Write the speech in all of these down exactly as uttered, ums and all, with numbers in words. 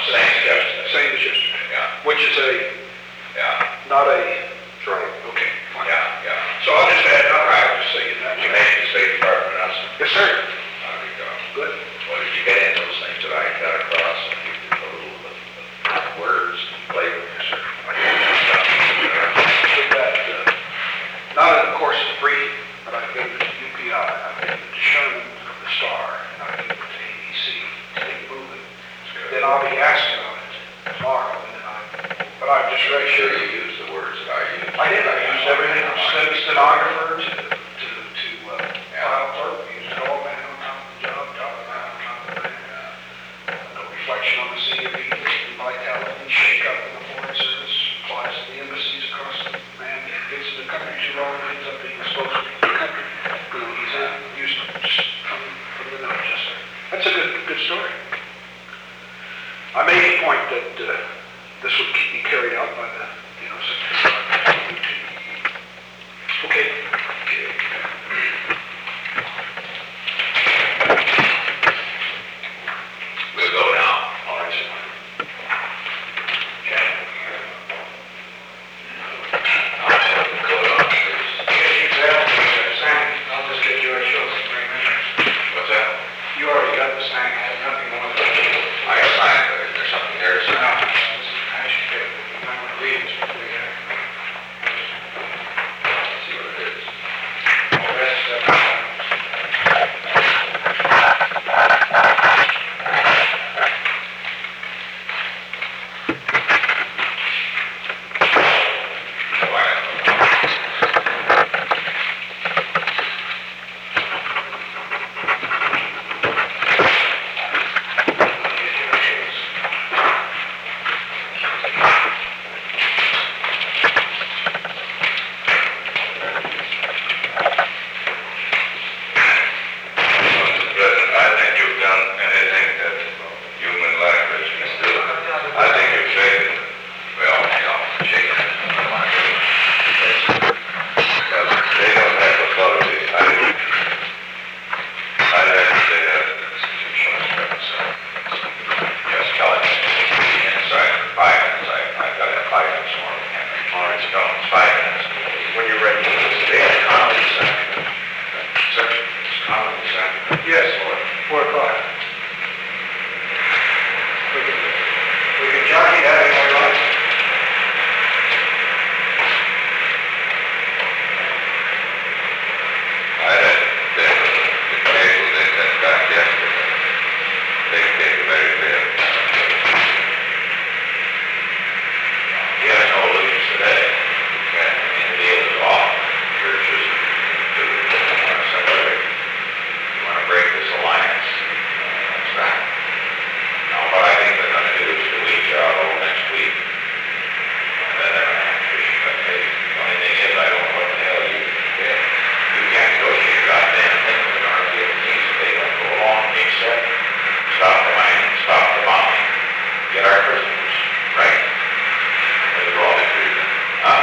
Same as yesterday. Same as yesterday. Yeah. Which is a, Yeah. not a, Right. okay, fine. Yeah, yeah. So I'll just add, I'll I'll just say that. You mentioned the State Department announcement. Yes, sir. How did it go? Good. What did you get in those things that I got across and you did a little bit of words and flavor? Yes, sir. I did some stuff. With that, uh, not in the course of the brief, but I've been to U P I, I've been to Sherman of the Star, and I've been to A B C, State Movement. Then I'll be asking on it tomorrow, and then I, but I'm just Make ready. sure you use the words that I use. I did, I used everything from sten- stenographer to, to, to, uh, file clerk, used it all, man on top of the job, job man on top of the man. No reflection on the senior people, vitality, shake up in the foreign service, applies to the embassies across the man, gets in the country too long, ends up being a spokesman for the country. You know, he's in, used just from, from the nose, yes, sir. That's a good, good story. I made the point that, uh, this would be carried out by the, you know, Secretary. Okay. We'll go now. All right, sir. Okay. Go on, please. I'll just get you a show some three minutes. What's that? You already got the sign, I have nothing more than that. I got signed, but is there something there to sign? No, this is a nice paper. I'm going to read it to you. Let's see what it is. Oh, that's, uh, President, I think you've done anything that human language can do. I think you've shaken, well, you know, shaken. Because they don't have authority. I, I had to say that. Yes, Kelly. Inside five minutes. I, I got it five minutes more than Henry. Lawrence Jones, five minutes. When you're ready. They had a comedy second. Sir? Comedy second. yes, four o'clock. We can, we can jockey that if we like. I had the, the table they sent back yesterday. They gave a very fair. He has no illusions today. Okay. And the deal is off. Churches to somebody. You want to break this alliance. That's right. Now, what I think they're going to do is to each other next week. And then they're going to have to issue that case. The only thing is, I don't know what the hell you did. You can't negotiate a goddamn thing with an R P F T, so they don't go along except stop the mining, stop the bombing, get our prisoners, right? Those are all the treatment. Huh?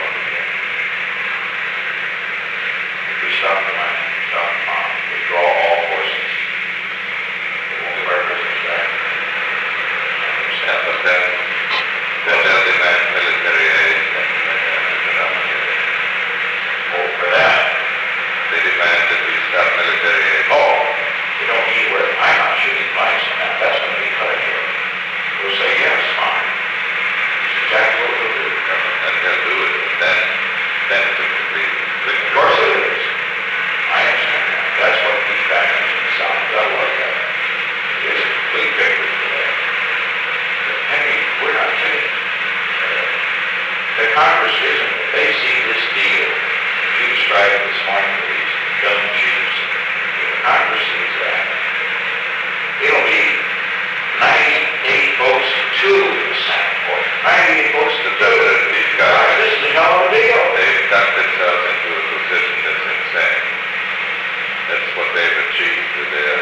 If we stop the mining, stop the bombing, withdraw all forces, they won't give our prisoners back. Understand? But then, then they'll demand military aid and, and, oh, for that, they demand that we stop military aid. Oh, we don't need where I'm not shooting blanks on that. That's going to be cut here. We'll say, yes, fine. It's exactly what we'll do. And they'll do it. And then, then it's a complete victory. Of course it is. I understand that. That's what these factions in the South got work at. It is a complete victory for them. But Henry, we're not kidding. The Congress isn't, if they see this deal, you described it this morning with these dozen chiefs, if the Congress sees that, it'll be ninety-eight votes to two in the Senate for it. ninety-eight votes to two. These guys, this is a hell of a deal. They've got themselves into a position that's insane. That's what they've achieved with their,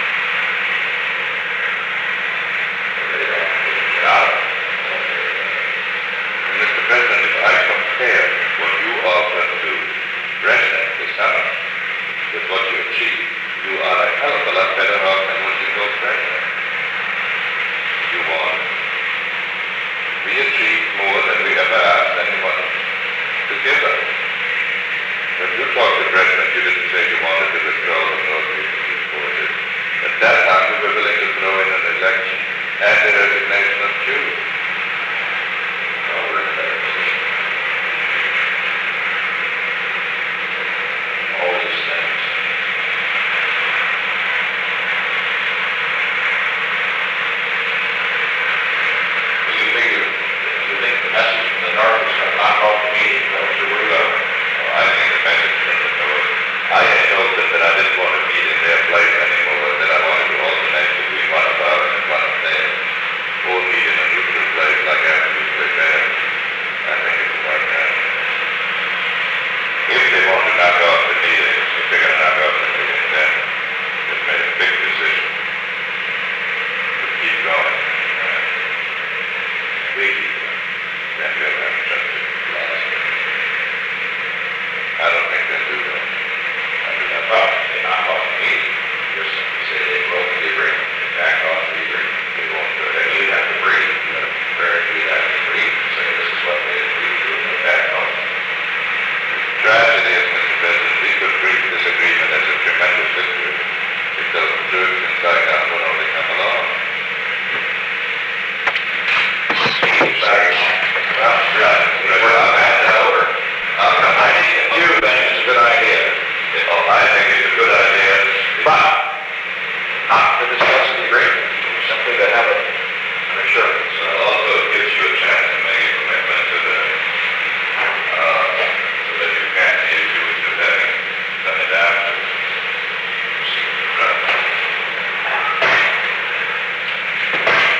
they don't get out of it. Mister President, if I compare what you offered to Brezhnev, the Senate, with what you achieved, you are a hell of a lot better off than what you told Brezhnev. You won. give up. When you talked to President, you didn't say you wanted to withdraw the Northeast reported. At that time, you were willing to throw in an election and the resignation of Jews. Oh, we're in a better position. All these things. Do you think, you, do you think the message from the North is going to knock off the meeting? Is that what you're worried about? Well, I think the message from the North, I had told them that I didn't want to meet in their place anymore, that I wanted to alternate between one of ours and one of theirs, or meet in a neutral place like our neutral there. I think it's about that. If they want to knock off the meeting, if they're going to knock off the meeting, then they've made a big decision to keep going. Uh, we keep going. Then we'll have to trust it to last. I don't think they'll do that. I do not. Well, they knock off the meeting. Just simply say they broke the agreement, they back off the agreement. They won't do it. Then you have to breathe. You have to prepare to do that and breathe and say this is what they agreed to and they back off. Tragedy is, Mister President, we could treat this agreement as a tremendous victory. It doesn't do it since I got one only come along. Sorry. Well, right. We're not bad that over. Um, I think you think it's a good idea. Oh, I think it's a good idea. But not to discuss the agreement, simply to have a, an assurance. Well, also it gives you a